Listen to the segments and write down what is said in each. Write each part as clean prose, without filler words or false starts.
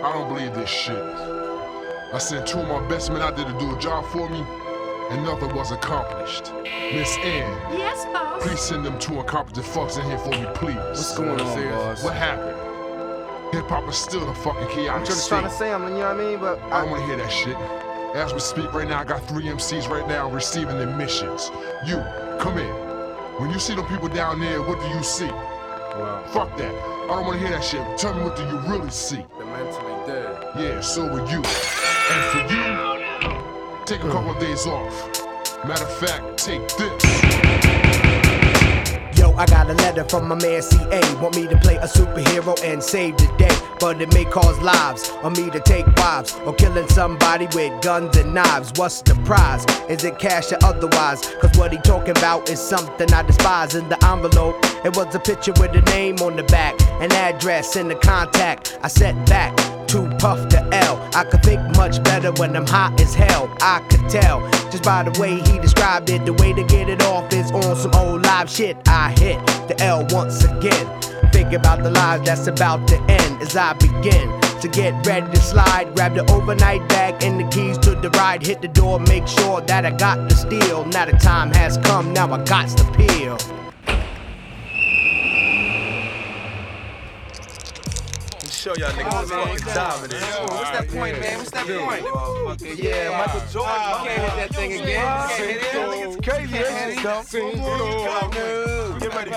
I don't believe this shit. I sent 2 of my best men out there to do a job for me, and nothing was accomplished. Miss Ann. Yes, boss. Please send them 2 incompetent fucks in here for me, please. What's going on, boss? What happened? Hip-hop is still a fucking chaotic I'm just state. trying to say, you know what I mean? But I don't want to hear that shit. As we speak right now, I got 3 MCs right now receiving their missions. You, come in. When you see them people down there, what do you see? Well, Fuck that. I don't want to hear that shit. Tell me, what do you really see? they're mentally dead. Yeah, so will you. And for you, take a couple of days off. Matter of fact, take this. Yo, I got a letter from my man CA. Want me to play a superhero and save the day. But it may cause lives, or me to take wives, or killing somebody with guns and knives. What's the prize? Is it cash or otherwise? Cause what he talking about is something I despise. In the envelope, it was a picture with a name on the back, an address and a contact. I sat back, too puff to L. I could think much better when I'm hot as hell. I could tell, just by the way he described it. The way to get it off is on some old live shit. I hit the L once again. Think about the lives that's about to end as I begin to get ready to slide. Grab the overnight bag and the keys to the ride. Hit the door, make sure that I got the steal. Now the time has come, now I got to peel. Show y'all niggas what's fucking time it is. What's that point, man? What's that point? Yeah, Michael Jordan. You can't hit that thing again. You can't hit it. It's crazy, Get ready,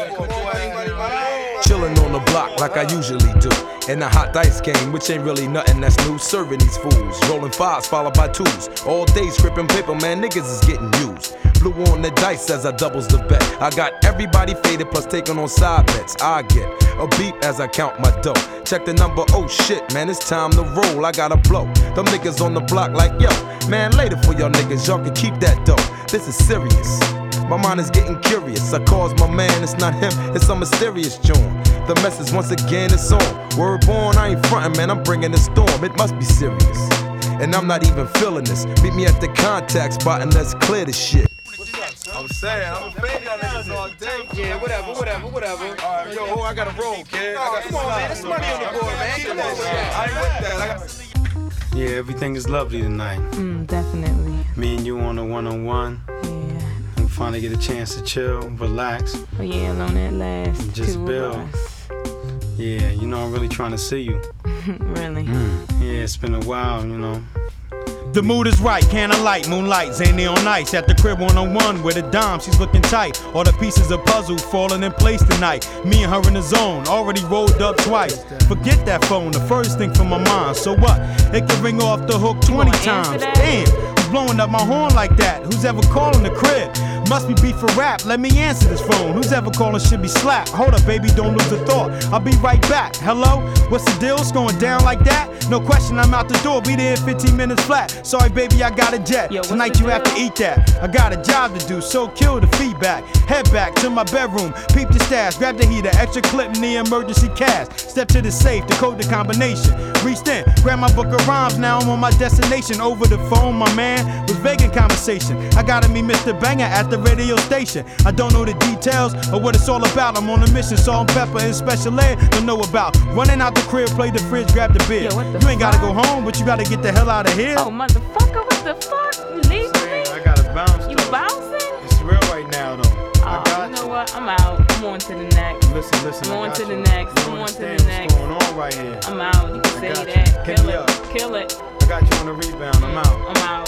Chillin' on the block like I usually do. In a hot dice game, which ain't really nothing that's new. Serving these fools, rolling 5s followed by 2s. All day scripting paper, man, niggas is getting used. Blew on the dice as I doubles the bet. I got everybody faded plus taking on side bets. I get a beep as I count my dough. Check the number, oh shit, man, it's time to roll. I gotta blow. Them niggas on the block like, yo, man, later for y'all niggas, y'all can keep that dough. This is serious. My mind is getting curious. I calls my man, it's not him, it's some mysterious joint. The message once again is on. Word born, I ain't frontin', man, I'm bringing the storm. It must be serious. And I'm not even feeling this. Meet me at the contact spot and let's clear this shit. I'm saying, I'm a fan of y'all niggas all day. Yeah, whatever. Alright, yo, I gotta roll, kid. Come on, man. There's money on the board, man. Come on with that. I ain't with that. Yeah, everything is lovely tonight. Definitely. Me and you on a one-on-one. Yeah. And finally get a chance to chill, relax, Oh yeah, alone at last. and just 2 of build. us. Yeah, you know I'm really trying to see you. Really? Yeah, it's been a while, you know. The mood is right, can of light, moonlight, Zany on ice. At the crib one-on-one with a dime, she's looking tight. All the pieces of puzzle falling in place tonight. Me and her in the zone, already rolled up twice. Forget that phone, the first thing from my mind. So what? It can ring off the hook 20 times. Damn, who's blowing up my horn like that? Who's ever calling the crib? Must be beef for rap, let me answer this phone. Who's ever calling should be slapped. Hold up, baby, don't lose a thought. I'll be right back. Hello? What's the deal? It's going down like that? No question, I'm out the door. Be there in 15 minutes flat. Sorry, baby, I got a jet. Yo, Tonight you have to eat that. I got a job to do, so kill the feedback. Head back to my bedroom, peep the stash, grab the heater, extra clip in the emergency cast. Step to the safe, decode the combination. Reached in, grab my book of rhymes, now I'm on my destination. Over the phone, my man was vague in conversation. I gotta meet Mr. Banger at the radio station. I don't know the details of what it's all about. I'm on a mission, salt and pepper and special ed. Don't know about running out the crib, play the fridge, grab the beer. Yo, what the You ain't gotta fuck? go home, but you gotta get the hell out of here. Oh motherfucker, what the fuck? You leaving me? I gotta bounce. You though. bouncing? It's real right now, though. I Oh, got you know what? I'm out. I'm on to the next. Listen. I'm I on got to you. the next. You I'm on to the understand next. what's going on right here. I'm out. You can say got you. that. Hit Kill me it. up. Kill it. I got you on the rebound. I'm out. I'm out.